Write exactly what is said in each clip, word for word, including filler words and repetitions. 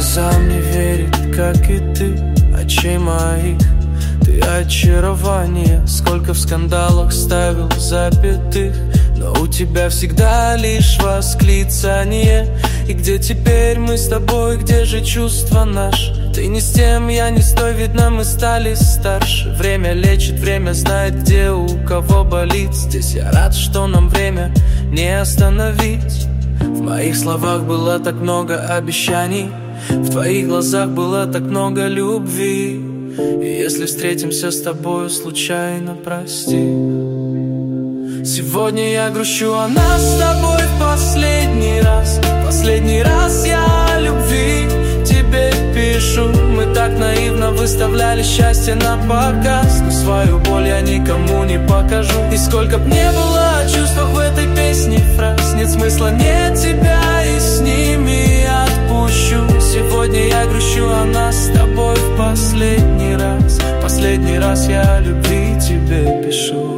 слезам не верит, как и ты, очей моих. Ты очарование, сколько в скандалах ставил запятых. Но у тебя всегда лишь восклицание. И где теперь мы с тобой, где же чувства наши? Ты не с тем, я не с той, видно мы стали старше. Время лечит, время знает, где у кого болит. Здесь я рад, что нам время не остановить. В моих словах было так много обещаний, в твоих глазах было так много любви. И если встретимся с тобою случайно, прости. Сегодня я грущу, а нас с тобой в последний раз. Последний раз я о любви тебе пишу. Мы так наивно выставляли счастье на показ, но свою боль я никому не покажу. И сколько б не было о чувствах в этой песне фраз, нет смысла, нет тебя, и с ними отпущу. Сегодня я грущу, а нас с тобой в последний раз. Последний раз я о любви тебе пишу.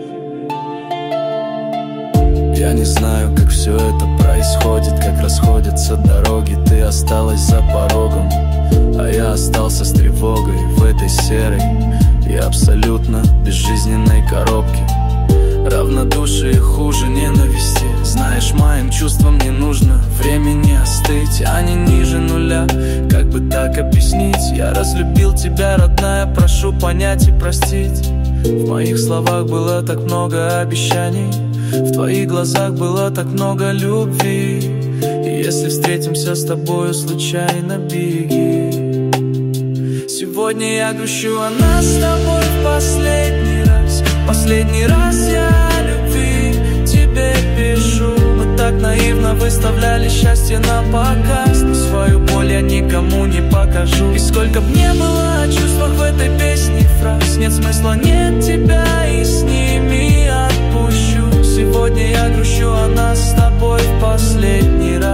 Я не знаю, как все это происходит, как расходятся дороги. Ты осталась за порогом, а я остался с тревогой в этой серой и абсолютно безжизненной коробке. Равнодушие хуже ненависти. Знаешь, моим чувствам не нужно времени остыть, они ниже нуля. Как бы так объяснить? Я разлюбил тебя, родная, прошу понять и простить. В моих словах было так много обещаний, в твоих глазах было так много любви. И если встретимся с тобою случайно, беги. Сегодня я грущу, а нас с тобой в последний раз. Последний раз я о любви тебе пишу. Мы так наивно выставляли счастье на показ, но свою боль я никому не покажу. И сколько б не было о чувствах в этой песне фраз, нет смысла, нет тебя, и с ними отпущу. Сегодня я грущу, а нас с тобой в последний раз.